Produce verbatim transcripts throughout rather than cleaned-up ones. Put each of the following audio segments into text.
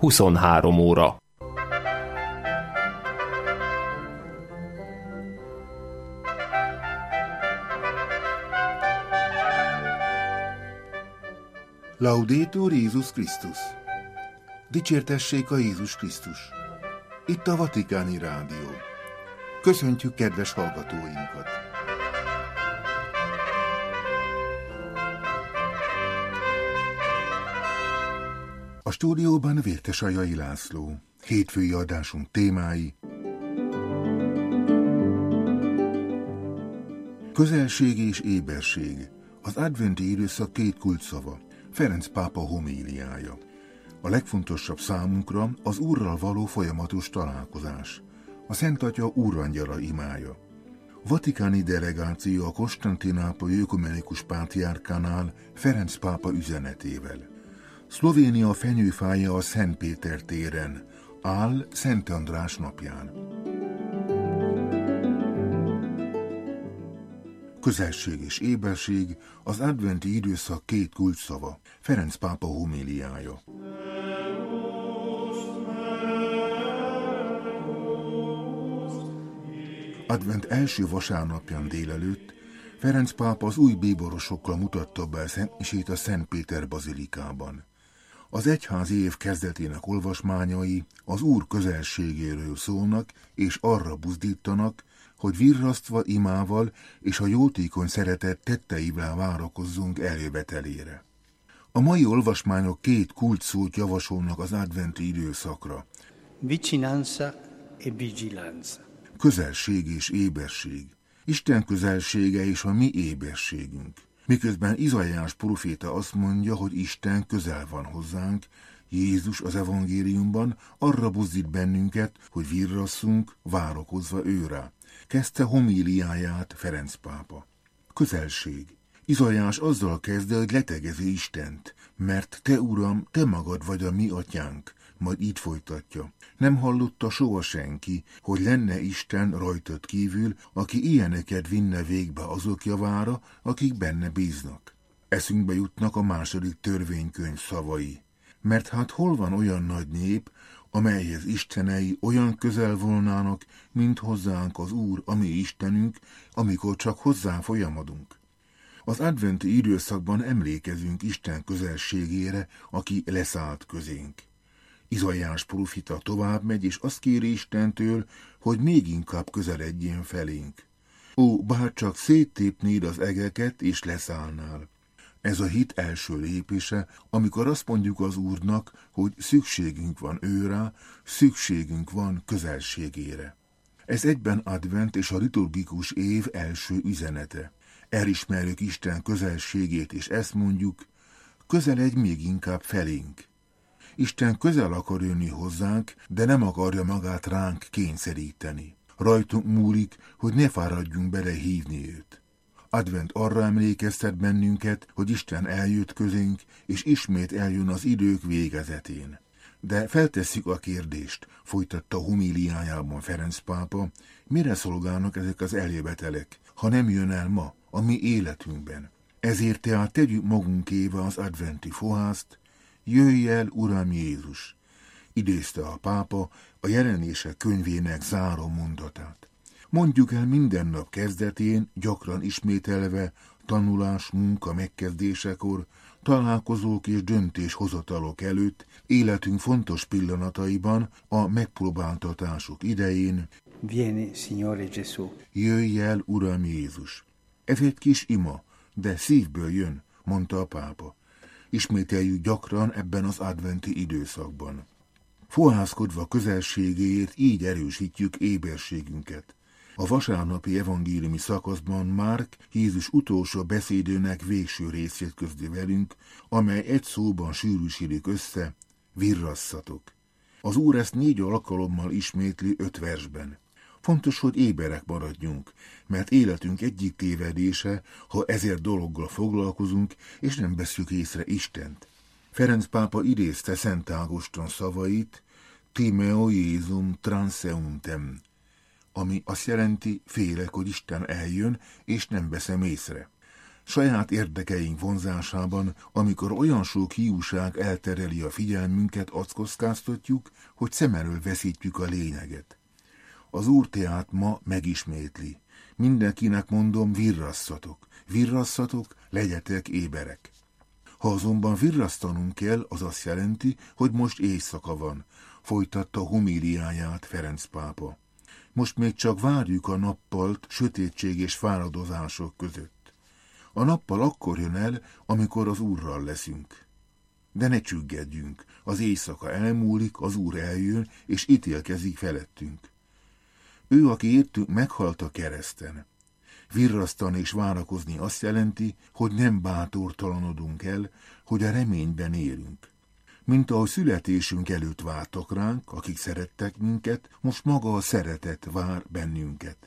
huszonhárom óra. Laudetur Jézus Krisztus! Dicsértessék a Jézus Krisztus! Itt a Vatikáni Rádió. Köszöntjük kedves hallgatóinkat! A stúdióban Vértesajai László. Hétfői adásunk témái: közelség és éberség. Az adventi időszak két kulcsszava. Ferenc pápa homéliája. A legfontosabb számunkra az Úrral való folyamatos találkozás. A Szent Atya úrangyala imája. A vatikáni delegáció a konstantinápolyi ökumenikus pátriárkánál Ferenc pápa üzenetével. Szlovénia fenyőfája a Szent Péter téren áll Szent András napján. Közelség és éberség, az adventi időszak két kulcsszava. Ferenc pápa homéliája. Advent első vasárnapján délelőtt Ferenc pápa az új bíborosokkal mutatta be szentmisét a Szent Péter bazilikában. Az egyházi év kezdetének olvasmányai az Úr közelségéről szólnak, és arra buzdítanak, hogy virrasztva imával és a jótékony szeretet tetteivel várakozzunk eljövetelére. A mai olvasmányok két kulcsszót javasolnak az adventi időszakra. Vicinanza e vigilanza. Közelség és éberség. Isten közelsége és a mi éberségünk. Miközben Izaiás próféta azt mondja, hogy Isten közel van hozzánk, Jézus az evangéliumban arra buzdít bennünket, hogy virrasszunk, várakozva őrá. Kezdte homíliáját Ferenc pápa. Közelség. Izaiás azzal kezdte, hogy letegezi Istent, mert te, Uram, te magad vagy a mi atyánk, majd így folytatja. Nem hallotta soha senki, hogy lenne Isten rajtad kívül, aki ilyeneket vinne végbe azok javára, akik benne bíznak. Eszünkbe jutnak a második törvénykönyv szavai. Mert hát hol van olyan nagy nép, amelyhez istenei olyan közel volnának, mint hozzánk az Úr, a mi Istenünk, amikor csak hozzá folyamodunk. Az adventi időszakban emlékezünk Isten közelségére, aki leszállt közénk. Izaiás prófita tovább megy, és azt kéri Istentől, hogy még inkább közeledjén felénk. Ó, bárcsak széttépnéd az egeket, és leszállnál. Ez a hit első lépése, amikor azt mondjuk az Úrnak, hogy szükségünk van őrá, szükségünk van közelségére. Ez egyben advent és a liturgikus év első üzenete. Elismerjük Isten közelségét, és ezt mondjuk, közeledj még inkább felénk. Isten közel akar jönni hozzánk, de nem akarja magát ránk kényszeríteni. Rajtunk múlik, hogy ne fáradjunk bele hívni őt. Advent arra emlékeztet bennünket, hogy Isten eljött közénk, és ismét eljön az idők végezetén. De feltesszük a kérdést, folytatta homíliájában Ferenc pápa, mire szolgálnak ezek az eljövetelek, ha nem jön el ma, a mi életünkben. Ezért tehát tegyük magunkéve az adventi fohászt, jöjj el, Uram Jézus, idézte a pápa a Jelenések könyvének záró mondatát. Mondjuk el minden nap kezdetén, gyakran ismételve, tanulás, munka megkezdésekor, találkozók és döntéshozatalok előtt, életünk fontos pillanataiban, a megpróbáltatások idején, Vieni, Signore Gesù. Jöjj el, Uram Jézus. Ez egy kis ima, de szívből jön, mondta a pápa. Ismételjük gyakran ebben az adventi időszakban. Fohászkodva közelségéért így erősítjük éberségünket. A vasárnapi evangéliumi szakaszban Márk Jézus utolsó beszédének végső részét közli velünk, amely egy szóban sűrűsítik össze, virrasszatok. Az Úr ezt négy alkalommal ismétli öt versben. Fontos, hogy éberek maradjunk, mert életünk egyik tévedése, ha ezért dologgal foglalkozunk, és nem vesszük észre Istent. Ferenc pápa idézte Szent Ágoston szavait, Timeo Jézum transeuntem, ami azt jelenti, félek, hogy Isten eljön, és nem veszem észre. Saját érdekeink vonzásában, amikor olyan sok hiúság eltereli a figyelmünket, azt kockáztatjuk, hogy szem elől veszítjük a lényeget. Az Úr tehát ma megismétli. Mindenkinek mondom, virrasszatok, virrasszatok, legyetek éberek. Ha azonban virrasztanunk kell, az azt jelenti, hogy most éjszaka van, folytatta homíliáját Ferenc pápa. Most még csak várjuk a nappalt sötétség és fáradozások között. A nappal akkor jön el, amikor az Úrral leszünk. De ne csüggedjünk, az éjszaka elmúlik, az Úr eljön, és ítélkezik felettünk. Ő, aki értünk, meghalt a kereszten. Virrasztani és várakozni azt jelenti, hogy nem bátortalanodunk el, hogy a reményben élünk. Mint ahogy születésünk előtt vártak ránk, akik szerettek minket, most maga a szeretet vár bennünket.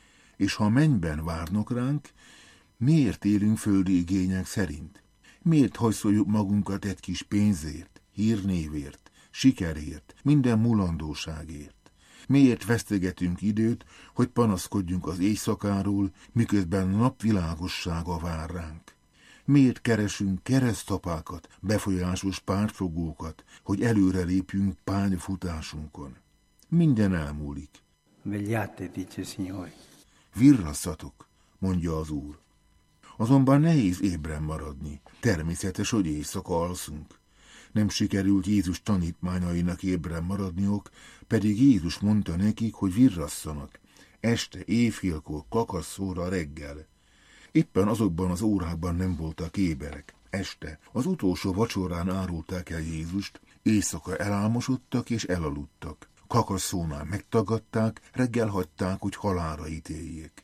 És ha a mennyben várnak ránk, miért élünk földi igények szerint? Miért hajszoljuk magunkat egy kis pénzért, hírnévért, sikerért, minden mulandóságért? Miért vesztegetünk időt, hogy panaszkodjunk az éjszakáról, miközben a nap világossága vár ránk? Miért keresünk keresztapákat, befolyásos pártfogókat, hogy előre lépjünk pályafutásunkon? Minden elmúlik. Vegliate, dice Signore. Virrasszatok, mondja az Úr. Azonban nehéz ébren maradni. Természetes, hogy éjszaka alszunk. Nem sikerült Jézus tanítmányainak ébren maradniok, pedig Jézus mondta nekik, hogy virrasszanak. Este, éjfélkor, kakasszóra, reggel. Éppen azokban az órákban nem voltak éberek. Este, az utolsó vacsorán árulták el Jézust, éjszaka elálmosodtak és elaludtak. Kakasszónál megtagadták, reggel hagyták, hogy halálra ítéljék.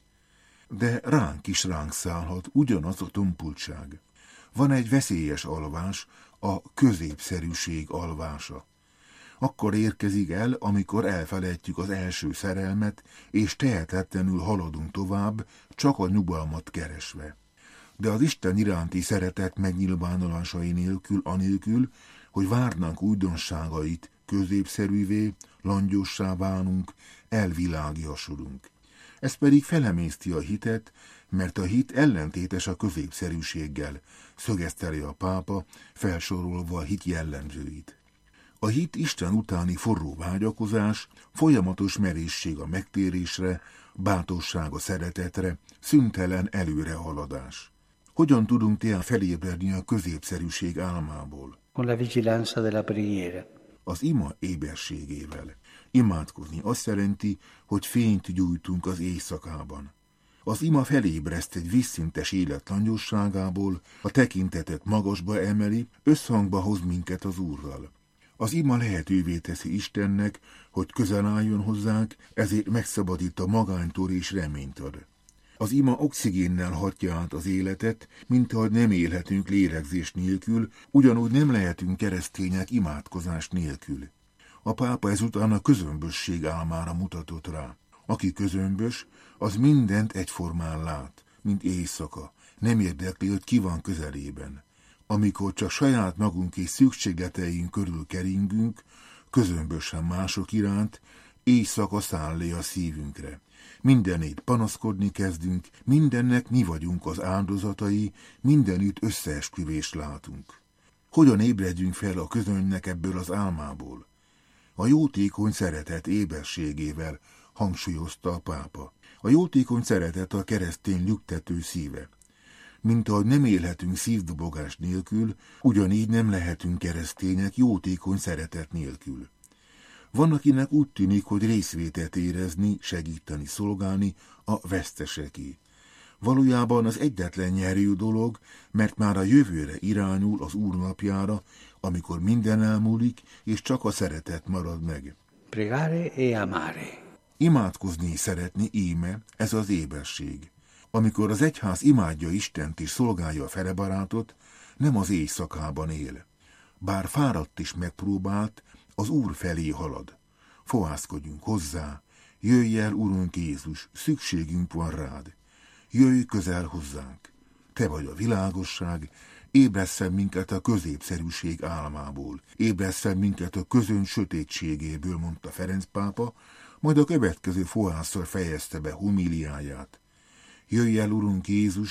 De ránk is ránk szállhat ugyanaz a tompultság. Van egy veszélyes alvás, a középszerűség alvása. Akkor érkezik el, amikor elfelejtjük az első szerelmet, és tehetetlenül haladunk tovább, csak a nyugalmat keresve. De az Isten iránti szeretet megnyilvánulásai nélkül, anélkül, hogy várnánk újdonságait, középszerűvé, langyossá válunk, elvilágiasodunk. Ez pedig felemészti a hitet, mert a hit ellentétes a középszerűséggel, szögezteli a pápa, felsorolva a hit jellemzőit. A hit Isten utáni forró vágyakozás, folyamatos merészség a megtérésre, bátorság a szeretetre, szüntelen előrehaladás. Hogyan tudunk tehát felébredni a középszerűség álmából? Con la vigilanza della preghiera. Az ima éberségével. Imádkozni azt jelenti, hogy fényt gyújtunk az éjszakában. Az ima felébreszt egy vízszintes élet langyosságából, a tekintetet magasba emeli, összhangba hoz minket az Úrral. Az ima lehetővé teszi Istennek, hogy közel álljon hozzánk, ezért megszabadít a magánytól és reményt ad. Az ima oxigénnel hatja át az életet, mint ahogy nem élhetünk lélegzés nélkül, ugyanúgy nem lehetünk keresztények imádkozás nélkül. A pápa ezután a közömbösség álmára mutatott rá. Aki közömbös, az mindent egyformán lát, mint éjszaka, nem érdekli, hogy ki van közelében. Amikor csak saját magunk és szükségleteink körül keringünk, közömbösen mások iránt, éjszaka száll le a szívünkre. Mindenét panaszkodni kezdünk, mindennek mi vagyunk az áldozatai, mindenütt összeesküvést látunk. Hogyan ébredjünk fel a közönnek ebből az álmából? A jótékony szeretet éberségével, hangsúlyozta a pápa. A jótékony szeretet a keresztény lüktető szíve. Mint ahogy nem élhetünk szívdobogás nélkül, ugyanígy nem lehetünk keresztények jótékony szeretet nélkül. Van, akinek úgy tűnik, hogy részvételt érezni, segíteni, szolgálni a veszteseké. Valójában az egyetlen nyerő dolog, mert már a jövőre irányul, az Úr napjára, amikor minden elmúlik, és csak a szeretet marad meg. Pregare e amare. Imádkozni és szeretni, íme, ez az éberség. Amikor az egyház imádja Istent és szolgálja a felebarátot, nem az éjszakában él. Bár fáradt és megpróbált, az Úr felé halad. Fohászkodjunk hozzá, jöjj el, Urunk Jézus, szükségünk van rád. Jöjj közel hozzánk. Te vagy a világosság, ébresszen minket a középszerűség álmából, ébresszen minket a közön sötétségéből, mondta Ferenc pápa, majd a következő fohásszal fejezte be homíliáját. Jöjj el, Urunk Jézus,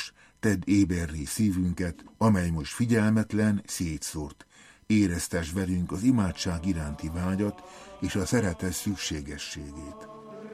tedd éberré szívünket, amely most figyelmetlen, szétszórt. Éreztes velünk az imádság iránti vágyat és a szeretet szükségességét.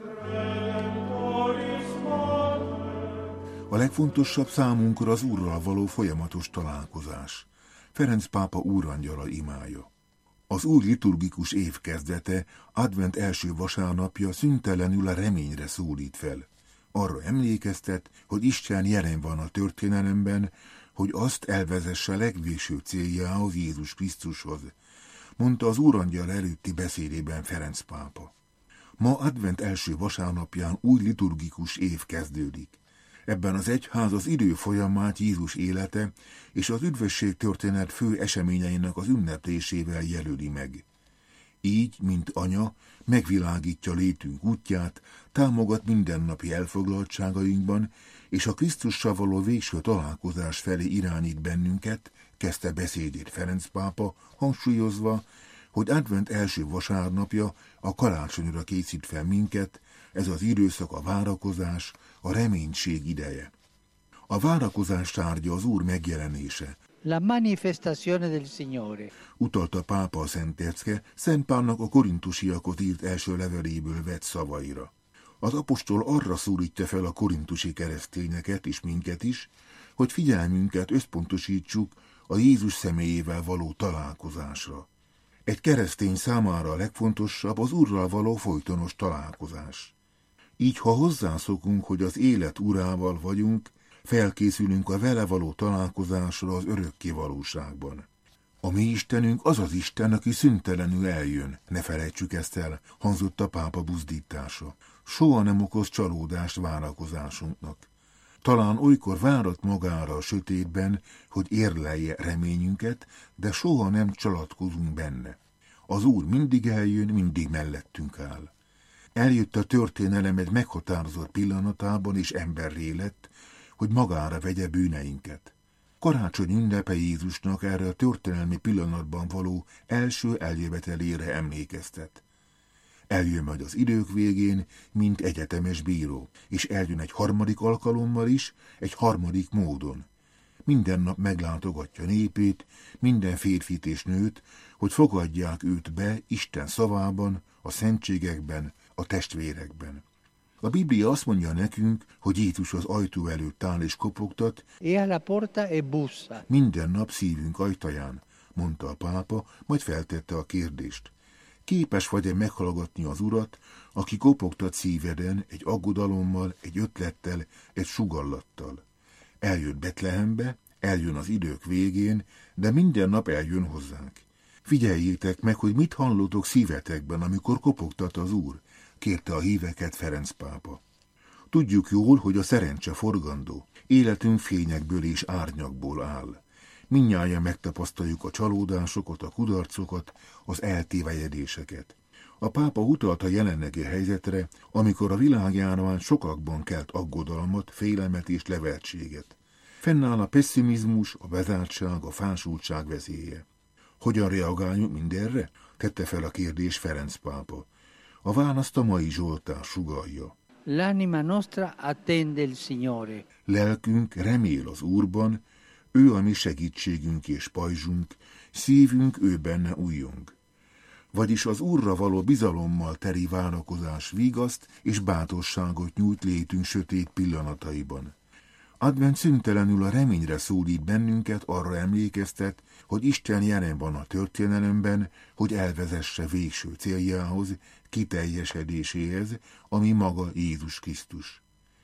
A legfontosabb számunkra az Úrral való folyamatos találkozás. Ferenc pápa úrangyala imája. Az új liturgikus év kezdete, advent első vasárnapja szüntelenül a reményre szólít fel. Arra emlékeztet, hogy Isten jelen van a történelemben, hogy azt elvezesse legvégső céljához, Jézus Krisztushoz, mondta az úrangyal előtti beszédében Ferenc pápa. Ma advent első vasárnapján új liturgikus év kezdődik. Ebben az egyház az idő folyamát Jézus élete és az üdvösség történet fő eseményeinek az ünneplésével jelöli meg. Így, mint anya, megvilágítja létünk útját, támogat mindennapi elfoglaltságainkban, és a Krisztussal való végső találkozás felé irányít bennünket, kezdte beszédét Ferenc pápa, hangsúlyozva, hogy advent első vasárnapja a karácsonyra készít fel minket, ez az időszak a várakozás, a reménység ideje. A várakozás tárgya az Úr megjelenése. La manifestazione del Signore. Utalta pápa a Szent Ércke, Szent Pálnak a korintusiakhoz írt első leveléből vett szavaira. Az apostol arra szólítja fel a korintusi keresztényeket és minket is, hogy figyelmünket összpontosítsuk a Jézus személyével való találkozásra. Egy keresztény számára a legfontosabb az Úrral való folytonos találkozás. Így, ha hozzászokunk, hogy az élet urával vagyunk, felkészülünk a vele való találkozásra az örökké valóságban. A mi Istenünk az az Isten, aki szüntelenül eljön, ne felejtsük ezt el, hangzott a pápa buzdítása. Soha nem okoz csalódást várakozásunknak. Talán olykor várat magára a sötétben, hogy érlelje reményünket, de soha nem csalatkozunk benne. Az Úr mindig eljön, mindig mellettünk áll. Eljött a történelem egy meghatározott pillanatában, és emberré lett, hogy magára vegye bűneinket. Karácsony ünnepe Jézusnak erre a történelmi pillanatban való első eljövetelére emlékeztet. Eljön majd az idők végén, mint egyetemes bíró, és eljön egy harmadik alkalommal is, egy harmadik módon. Minden nap meglátogatja népét, minden férfit és nőt, hogy fogadják őt be Isten szavában, a szentségekben, a testvérekben. A Biblia azt mondja nekünk, hogy Jézus az ajtó előtt áll és kopogtat, E alla porta e bussa. minden nap szívünk ajtaján, mondta a pápa, majd feltette a kérdést. Képes vagy-e meghallgatni az Urat, aki kopogtat szíveden egy aggodalommal, egy ötlettel, egy sugallattal? Eljött Betlehembe, eljön az idők végén, de minden nap eljön hozzánk. Figyeljétek meg, hogy mit hallotok szívetekben, amikor kopogtat az Úr, kérte a híveket Ferenc pápa. Tudjuk jól, hogy a szerencse forgandó, életünk fényekből és árnyakból áll. Mindnyájan megtapasztaljuk a csalódásokat, a kudarcokat, az eltévejedéseket. A pápa utalt a jelenlegi helyzetre, amikor a világjárvány sokakban kelt aggodalmat, félelmet és levertséget. Fennáll a pesszimizmus, a bezártság, a fásultság veszélye. Hogyan reagáljunk mindenre? Tette fel a kérdés Ferenc pápa. A választ a mai Zsoltár sugallja. L'anima nostra attende il Signore. Lelkünk remél az Úrban, ő a mi segítségünk és pajzsunk, szívünk ő benne újjong. Vagyis az Úrra való bizalommal teri várakozás vigaszt és bátorságot nyújt létünk sötét pillanataiban. Advent szüntelenül a reményre szólít bennünket, arra emlékeztet, hogy Isten jelen van a történelemben, hogy elvezesse végső céljához, kiteljesedéséhez, ami maga Jézus Krisztus.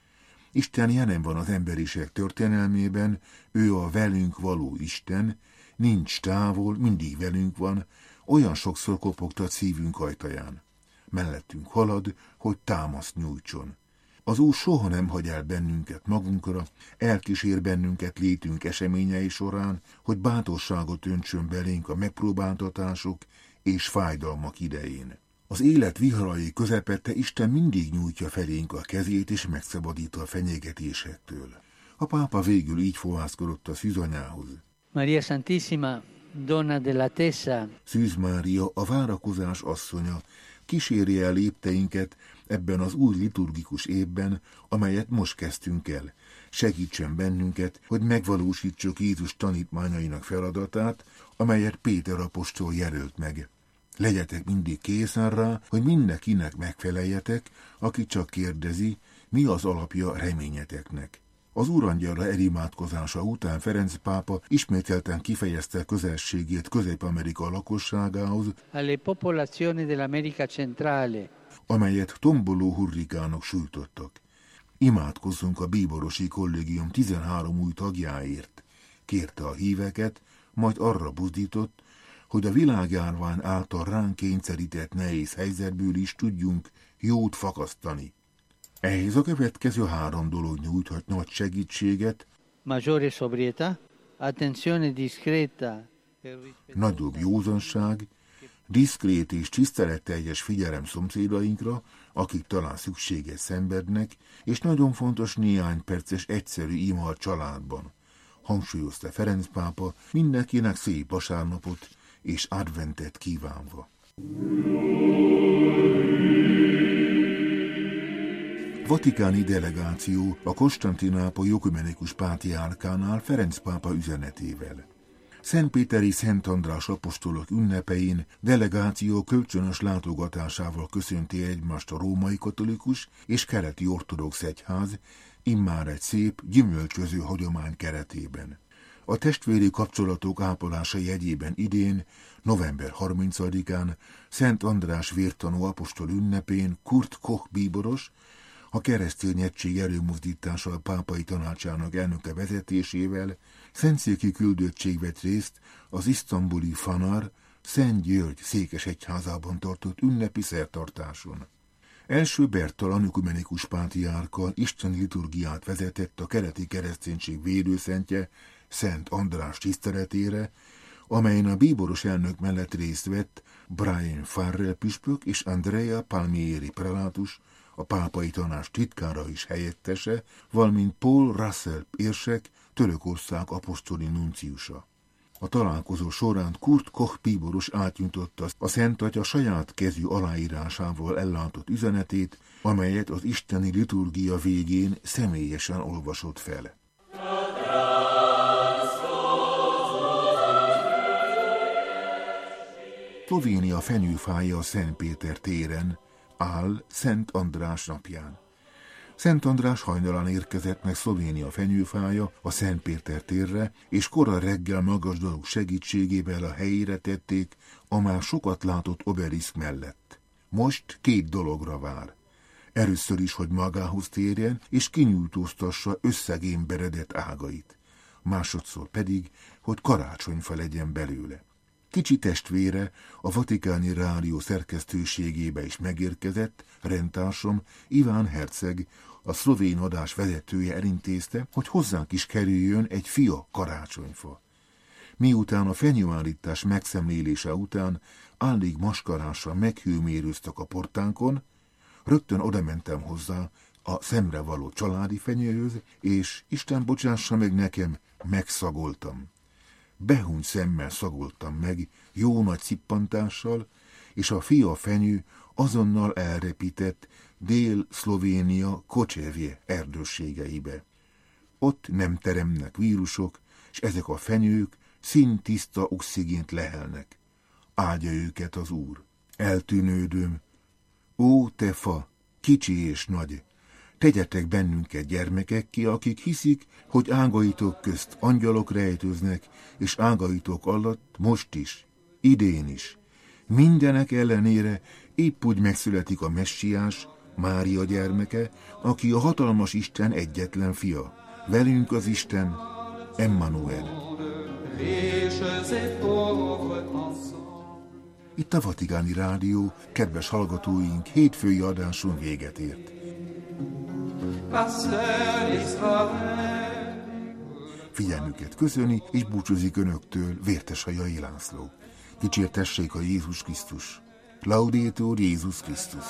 Isten jelen van az emberiség történelmében, ő a velünk való Isten, nincs távol, mindig velünk van, olyan sokszor kopogtat szívünk ajtaján. Mellettünk halad, hogy támaszt nyújtson. Az Úr soha nem hagy el bennünket magunkra, elkísér bennünket létünk eseményei során, hogy bátorságot öntsön belénk a megpróbáltatások és fájdalmak idején. Az élet viharai közepette Isten mindig nyújtja felénk a kezét és megszabadít a fenyegetésektől. A pápa végül így fohászkodott a szűzanyához. Maria Santissima, Donna dell'Attesa. Szűz Mária, a várakozás asszonya, kísérje el lépteinket ebben az új liturgikus évben, amelyet most kezdtünk el, segítsen bennünket, hogy megvalósítsuk Jézus tanítmányainak feladatát, amelyet Péter apostol jelölt meg. Legyetek mindig készen rá, hogy mindenkinek megfeleljetek, aki csak kérdezi, mi az alapja reményeteknek. Az Úrangyalra elimádkozása után Ferenc pápa ismételten kifejezte közelségét Közép-Amerika lakosságához, alle popolazioni dell'America centrale, amelyet tomboló hurrikánok sújtottak. Imádkozzunk a bíborosi kollégium tizenhárom új tagjáért, kérte a híveket, majd arra buzdított, hogy a világjárvány által ránk kényszerített nehéz helyzetből is tudjunk jót fakasztani. Ehhez a következő három dolog nyújthat nagy segítséget: maggiore sobrietà, attenzione discreta, nagyobb józanság, diszkrét és tiszteletteljes figyelem szomszédainkra, akik talán szükséget szenvednek, és nagyon fontos néhány perces egyszerű ima a családban, hangsúlyozta Ferenc pápa, mindenkinek szép vasárnapot és adventet kívánva. Vatikáni delegáció a Konstantinápoly ökumenikus pátriárkánál Ferenc pápa üzenetével. Szentpéteri Szent András apostolok ünnepein delegáció kölcsönös látogatásával köszönti egymást a római katolikus és keleti ortodox egyház, immár egy szép, gyümölcsöző hagyomány keretében. A testvéri kapcsolatok ápolása jegyében idén, november harmincadikán, Szent András vértanú apostol ünnepén Kurt Koch bíboros, a Keresztény Egység Előmozdítása a Pápai Tanácsának elnöke vezetésével szentszéki küldöttség vett részt az isztambuli Fanar Szent György székesegyházában tartott ünnepi szertartáson. Első Bertalan ökumenikus pátriárka isteni liturgiát vezetett a keleti kereszténység védőszentje Szent András tiszteletére, amelyen a bíboros elnök mellett részt vett Brian Farrell püspök és Andrea Palmieri prelátus, a Pápai Tanács titkára is helyettese, valamint Paul Russell érsek, Törökország apostoli nunciusa. A találkozó során Kurt Koch bíboros átnyújtotta a Szent Atya saját kezű aláírásával ellátott üzenetét, amelyet az isteni liturgia végén személyesen olvasott fel. Szlovénia fenyőfája a Szentpéter téren áll Szent András napján. Szent András hajnalán érkezett meg Szlovénia fenyőfája a Szentpéter térre, és kora reggel magas dolog segítségével a helyére tették a már sokat látott obeliszk mellett. Most két dologra vár. Először is, hogy magához térjen, és kinyújtóztassa összegémberedett ágait. Másodszor pedig, hogy karácsonyfa legyen belőle. Kicsi testvére a Vatikáni Rádió szerkesztőségébe is megérkezett, rendtársam Iván herceg, a szlovén adás vezetője elintézte, hogy hozzánk is kerüljön egy fia karácsonyfa. Miután a fenyőállítás megszemlélése után állig maskarással meghőmérőztek a portánkon, rögtön odamentem hozzá a szemre való családi fenyőhöz, és Isten bocsássa meg nekem, megszagoltam. Behúny szemmel szagoltam meg, jó nagy cippantással, és a fia fenyő azonnal elrepített Dél-Szlovénia Kocsevje erdősségeibe. Ott nem teremnek vírusok, és ezek a fenyők színtiszta oxigént lehelnek. Áldja őket az Úr. Eltűnődöm. Ó, te fa, kicsi és nagy! Tegyetek bennünket gyermekekké, akik hiszik, hogy ágaitok közt angyalok rejtőznek, és ágaitok alatt most is, idén is. Mindenek ellenére épp úgy megszületik a Messiás, Mária gyermeke, aki a hatalmas Isten egyetlen fia. Velünk az Isten, Emmanuel. Itt a Vatikáni Rádió, kedves hallgatóink, hétfői adáson véget ért. Figyelmüket köszöni, és búcsúzik önöktől Vértesajai László. Dicsértessék a Jézus Krisztus. Laudetur Jézus Krisztus.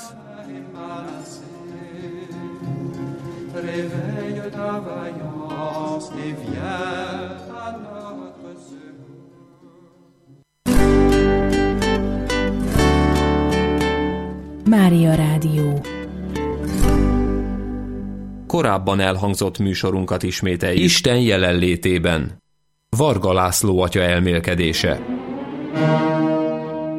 Mária Rádió. Korábban elhangzott műsorunkat ismételjük. Isten jelenlétében. Varga László atya elmélkedése.